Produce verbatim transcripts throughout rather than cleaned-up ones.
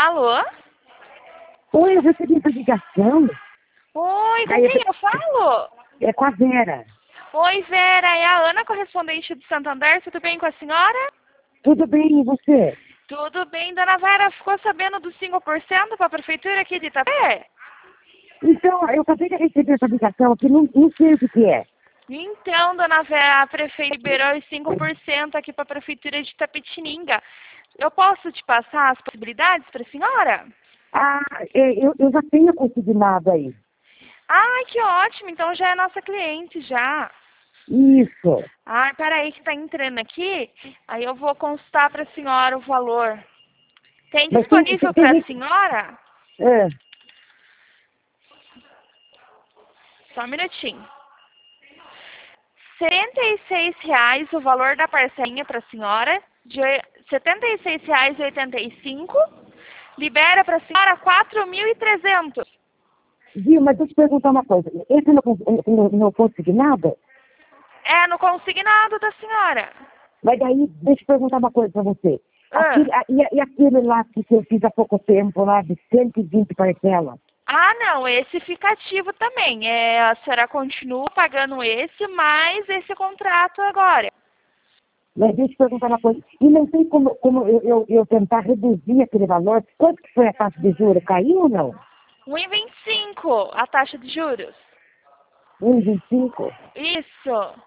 Alô? Oi, eu recebi essa ligação. Oi, com Aí eu quem pe- eu falo? É com a Vera. Oi, Vera, é a Ana, correspondente do Santander. Tudo bem com a senhora? Tudo bem, e você? Tudo bem, dona Vera. Ficou sabendo dos cinco por cento para a prefeitura aqui de Itapé? Então, eu acabei de receber essa ligação aqui, não, não sei o que, que é. Então, dona Vera, a prefeita liberou os cinco por cento aqui para a prefeitura de Itapetininga. Eu posso te passar as possibilidades para a senhora? Ah, é, eu, eu já tenho consignado aí. Ai, que ótimo. Então já é nossa cliente já. Isso. Ah, peraí que tá entrando aqui. Aí eu vou consultar para a senhora o valor. Tem Mas tem, tem, disponível tem para a gente... senhora? É, Só um minutinho. setenta e seis reais o valor da parcelinha para a senhora. De setenta e seis reais e oitenta e cinco. Libera para a senhora quatro mil e trezentos. viu, mas deixa eu te perguntar uma coisa. Esse não, não, não consignado? É no consignado da senhora. Mas daí, deixa eu te perguntar uma coisa pra você. Ah. Aquele, a- e, e aquele lá que eu fiz há pouco tempo, lá de cento e vinte parcelas? Ah, não, esse fica ativo também. É, a senhora continua pagando esse, mais esse contrato agora. Mas deixa eu te perguntar uma coisa. E não tem como, como eu, eu, eu tentar reduzir aquele valor? Quanto que foi a taxa de juros? Caiu ou não? um e vinte e cinco a taxa de juros. um vírgula vinte e cinco? Isso.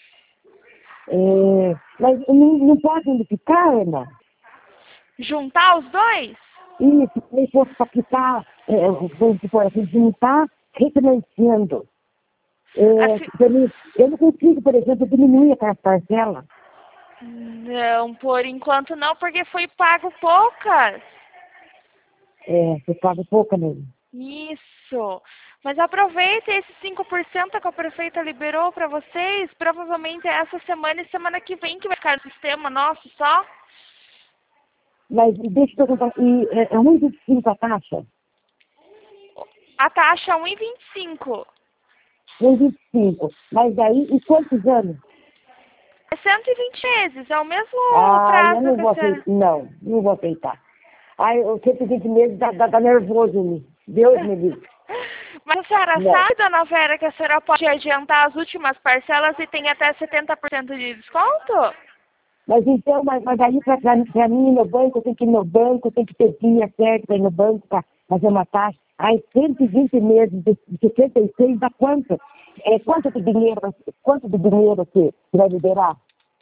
É, mas não, não pode unificar, Ana? Juntar os dois? Isso, se fosse para quitar, é, vamos supor assim, juntar, refinanciando. É, Assim, pra mim, eu não consigo, por exemplo, diminuir aquela parcela. não, por enquanto não, porque foi pago poucas. É, você paga pouco mesmo. Isso. Mas aproveita esse cinco por cento que a prefeita liberou para vocês. Provavelmente é essa semana e semana que vem que vai ficar no sistema nosso só. Mas deixa eu perguntar, e é, é um vírgula vinte e cinco a taxa? A taxa é um e vinte e cinco. um vírgula vinte e cinco. Mas daí, e quantos anos? É cento e vinte meses, é o mesmo Ah, eu prazo não que a vou senhora... aceitar. Não, não vou aceitar. Ai, eu cento e vinte meses dá, dá, dá nervoso em mim. Deus me livre. Mas a senhora Não. sabe, dona Vera, que a senhora pode adiantar as últimas parcelas e tem até setenta por cento de desconto? Mas então, mas, mas aí para mim, no banco, eu tenho que ir no banco, eu tenho que ter dia certo para ir no banco para fazer uma taxa. Aí cento e vinte meses de, de sessenta e seis dá quanto? É, quanto de dinheiro, quanto de dinheiro que que vai liberar?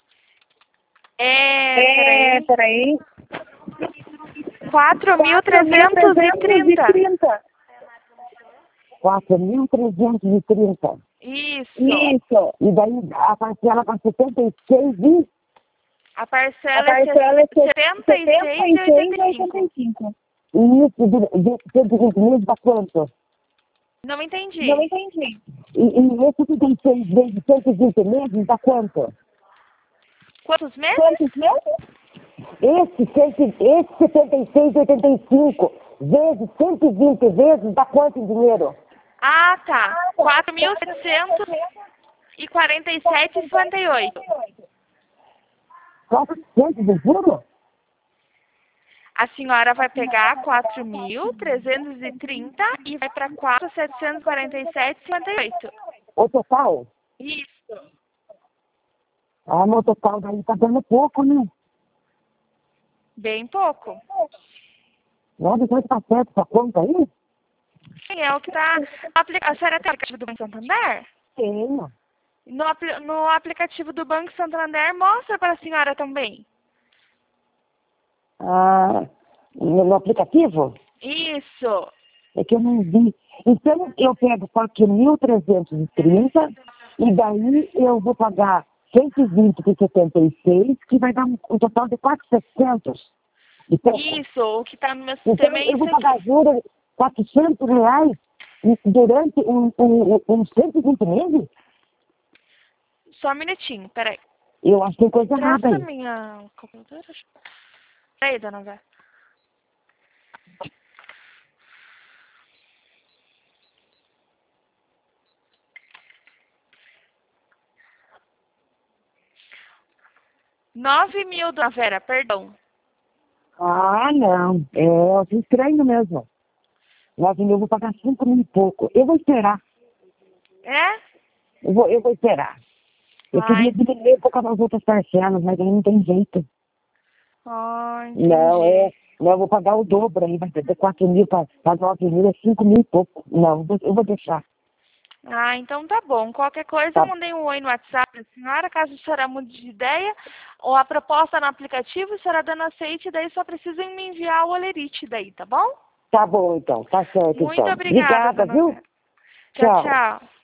É, É, peraí, peraí. quatro mil quatro mil trezentos e trezentos e trinta. trinta. quatro mil trezentos e trinta. Isso. Isso. E daí a parcela para setenta e seis e A a parcela é parcela é setenta e seis e oitenta e cinco. setenta e seis e oitenta e cinco. E isso de, de cento e vinte meses dá quanto? Não Não entendi. entendi. E, e esse que tem seis vezes cento e vinte meses dá quanto? Quantos meses? Quantos meses? Esse, cento, esse setenta e seis e oitenta e cinco vezes cento e vinte vezes dá quanto em dinheiro? Ah, tá. Quatro mil setecentos e quarenta e sete e cinquenta e oito. quatrocentos de juro? A senhora vai pegar quatro mil trezentos e trinta e vai para quatro mil setecentos e quarenta e sete e cinquenta e oito. O total? Isso. Ah, meu total daí tá dando pouco, né? Bem pouco. Não, depois tá certo essa conta aí? Sim, é o que está... A senhora tem o aplicativo do Banco Santander? Tenho. No, apli- no aplicativo do Banco Santander mostra para a senhora também. Ah, no, no aplicativo? Isso. É que eu não vi. Então, eu pego quatro mil trezentos e trinta e daí eu vou pagar cento e vinte por setenta e seis, que vai dar um, um total de quatro mil e setecentos. E pouco. Isso, o que está no meu Então, sistema é eu isso vou pagar aqui. juros quatrocentos reais durante um, um, um cento e vinte meses? Só um minutinho, peraí. Eu acho que tem coisa errada Presta aí. minha calculadora. Peraí, dona Vera. Nove mil, dona Vera, perdão. Ah, não. É, eu acho estranho mesmo. nove mil eu vou pagar cinco mil e pouco. Eu vou esperar. É? Eu vou, eu vou esperar. Eu Ai, queria diminuir um pouco as outras parcelas, mas aí não tem jeito. ai, Não, entendi. é. Não, eu vou pagar o dobro aí. Vai ter quatro mil para nove mil, é cinco mil e pouco. Não, eu vou, eu vou deixar. Ah, então tá bom. Qualquer coisa eu Tá, mandei um oi no WhatsApp pra senhora, caso a senhora mude de ideia, ou a proposta no aplicativo, a senhora dando aceite, daí só precisa me enviar o olerite daí, tá bom? tá bom, então. Tá certo, Muito então. obrigada, Obrigada, dona viu? Vera. Tchau, Tchau. tchau.